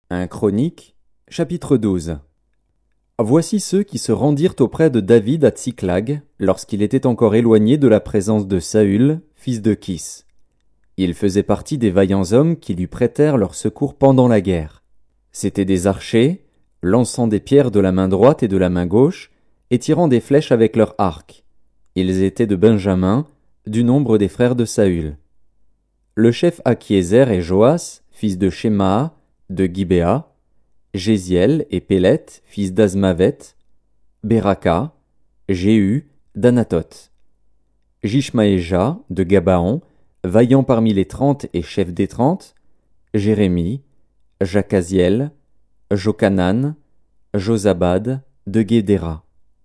1 Chroniques, chapitre 12. Voici ceux qui se rendirent auprès de David à Tsiklag, lorsqu'il était encore éloigné de la présence de Saül, fils de Kis. Ils faisaient partie des vaillants hommes qui lui prêtèrent leur secours pendant la guerre. C'étaient des archers, lançant des pierres de la main droite et de la main gauche, et tirant des flèches avec leur arc. Ils étaient de Benjamin, du nombre des frères de Saül. Le chef Akiézer et Joas, fils de Shema, de Gibéa, Jéziel et Pélet, fils d'Azmavet, Beraka, Jéhu, d'Anatoth. Jishmaéja, de Gabaon, vaillant parmi les 30 et chef des 30, Jérémie, Jacaziel, Jokanan, Josabad, de Guédéra.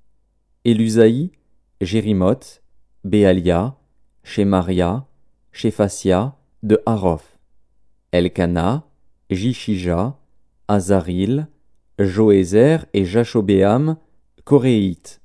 Élusaï, Jérimoth, Béalia, Shemaria, Shéphasia, de Haroph. Elkana, Jishija, Azaril, Joézer et Jashobéam, coréites.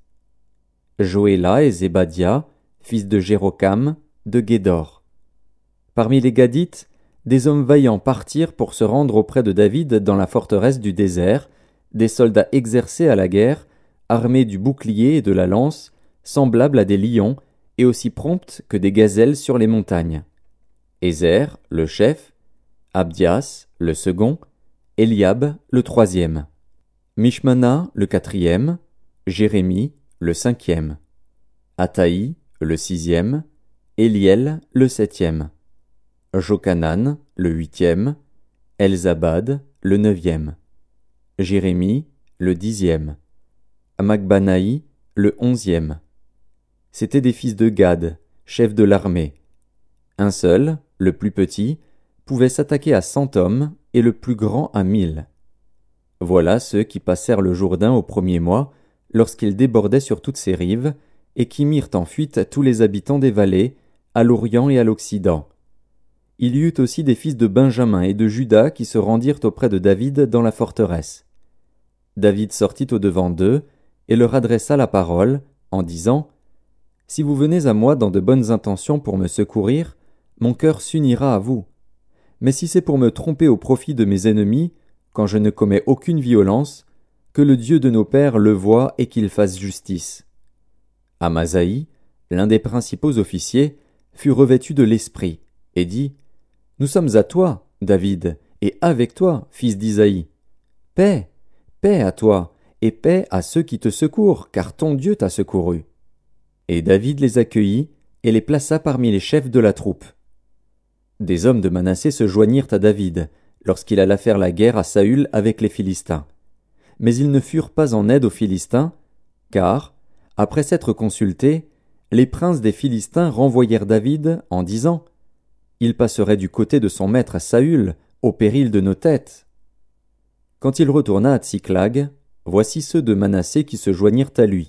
Joéla et Zébadia, fils de Jérokam, de Guédor. Parmi les Gadites, des hommes vaillants partirent pour se rendre auprès de David dans la forteresse du désert, des soldats exercés à la guerre, armés du bouclier et de la lance, semblables à des lions, et aussi promptes que des gazelles sur les montagnes. Ézer, le chef, Abdias, le second, Eliab, le troisième, Mishmana, le quatrième, Jérémie, le cinquième, Ataï, le sixième, Éliel, le septième, Jokanan, le huitième, Elzabad, le neuvième, Jérémie, le dixième, Magbanaï, le onzième. C'étaient des fils de Gad, chef de l'armée. Un seul, le plus petit, pouvait s'attaquer à 100 hommes, et le plus grand à 1000. Voilà ceux qui passèrent le Jourdain au premier mois, lorsqu'il débordait sur toutes ses rives, et qui mirent en fuite tous les habitants des vallées, à l'Orient et à l'Occident. Il y eut aussi des fils de Benjamin et de Juda qui se rendirent auprès de David dans la forteresse. David sortit au-devant d'eux, et leur adressa la parole, en disant : « Si vous venez à moi dans de bonnes intentions pour me secourir, mon cœur s'unira à vous. Mais si c'est pour me tromper au profit de mes ennemis, quand je ne commets aucune violence, que le Dieu de nos pères le voie et qu'il fasse justice. » Amasaï, l'un des principaux officiers, fut revêtu de l'esprit, et dit : « Nous sommes à toi, David, et avec toi, fils d'Isaïe. Paix, paix à toi, et paix à ceux qui te secourent, car ton Dieu t'a secouru. » Et David les accueillit, et les plaça parmi les chefs de la troupe. Des hommes de Manassé se joignirent à David, lorsqu'il alla faire la guerre à Saül avec les Philistins. Mais ils ne furent pas en aide aux Philistins, car, après s'être consultés, les princes des Philistins renvoyèrent David en disant : « Il passerait du côté de son maître Saül, au péril de nos têtes. » Quand il retourna à Tsiklag, voici ceux de Manassé qui se joignirent à lui :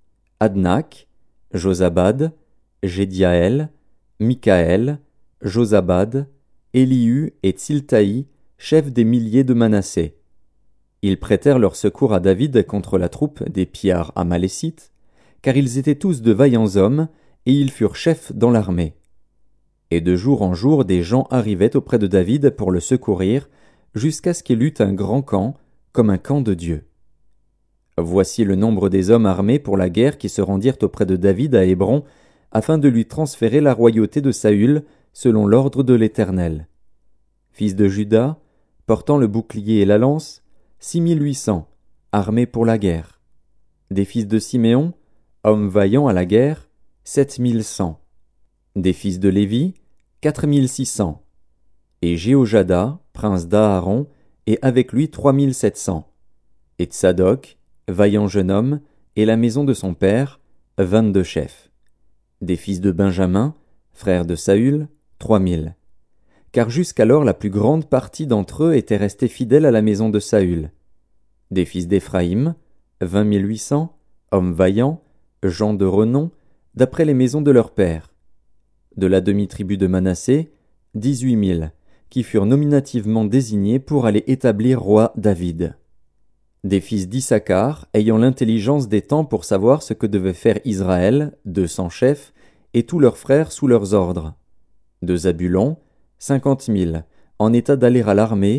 Adnak, Josabad, Jédiaël, Mikaël, Josabad, Élihu et Tsiltaï, chefs des milliers de Manassé. Ils prêtèrent leur secours à David contre la troupe des pillards amalécites, car ils étaient tous de vaillants hommes, et ils furent chefs dans l'armée. Et de jour en jour des gens arrivaient auprès de David pour le secourir, jusqu'à ce qu'il eût un grand camp, comme un camp de Dieu. Voici le nombre des hommes armés pour la guerre qui se rendirent auprès de David à Hébron, afin de lui transférer la royauté de Saül, selon l'ordre de l'Éternel. Fils de Juda, portant le bouclier et la lance, 6800, armés pour la guerre. Des fils de Siméon, hommes vaillants à la guerre, 7100. Des fils de Lévi, 4600. Et Jéhojada, prince d'Aaron, et avec lui 3700. Et Tsadok, vaillant jeune homme, et la maison de son père, 22 chefs. Des fils de Benjamin, frère de Saül, 3000. Car jusqu'alors la plus grande partie d'entre eux étaient restés fidèles à la maison de Saül. Des fils d'Éphraïm, 20 800, hommes vaillants, gens de renom, d'après les maisons de leurs pères. De la demi-tribu de Manassé, 18 000, qui furent nominativement désignés pour aller établir roi David. Des fils d'Issachar, ayant l'intelligence des temps pour savoir ce que devait faire Israël, 200 chefs, et tous leurs frères sous leurs ordres. De Zabulon, 50 000, en état d'aller à l'armée,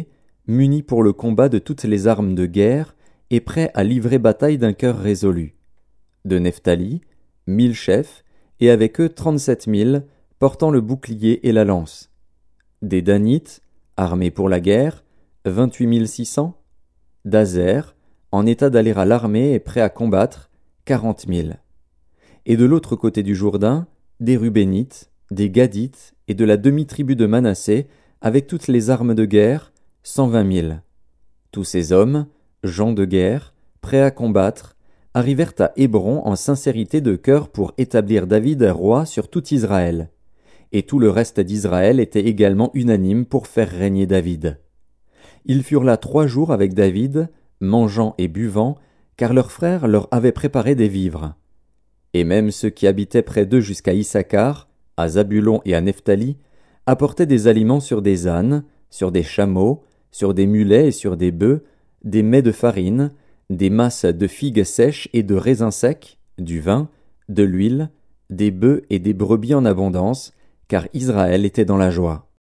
munis pour le combat de toutes les armes de guerre, et prêts à livrer bataille d'un cœur résolu. De Nephtali, 1000 chefs, et avec eux 37 000, portant le bouclier et la lance. Des Danites, armés pour la guerre, 28 600. D'Azer, en état d'aller à l'armée et prêts à combattre, 40 000. Et de l'autre côté du Jourdain, des Rubénites, des Gadites et de la demi-tribu de Manassé, avec toutes les armes de guerre, 120 000. Tous ces hommes, gens de guerre, prêts à combattre, arrivèrent à Hébron en sincérité de cœur pour établir David roi sur tout Israël. Et tout le reste d'Israël était également unanime pour faire régner David. Ils furent là 3 jours avec David, mangeant et buvant, car leurs frères leur avaient préparé des vivres. Et même ceux qui habitaient près d'eux jusqu'à Issacar, à Zabulon et à Nephtali, apportaient des aliments sur des ânes, sur des chameaux, sur des mulets et sur des bœufs, des mets de farine, des masses de figues sèches et de raisins secs, du vin, de l'huile, des bœufs et des brebis en abondance, car Israël était dans la joie.